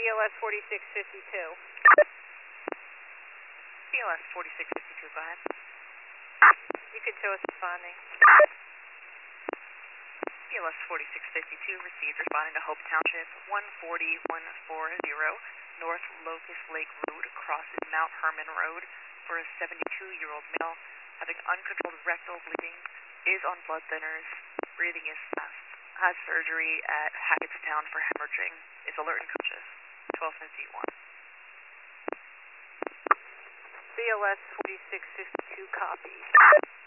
BLS 4652. BLS 4652, go ahead. You can show us responding. BLS 4652 received responding to Hope Township, 14140, North Locust Lake Road, crosses Mount Herman Road for a 72-year-old male having uncontrolled rectal bleeding, is on blood thinners, breathing is fast, has surgery at Hackettstown for hemorrhaging, is alert and conscious. 1251. BLS 4652 copy.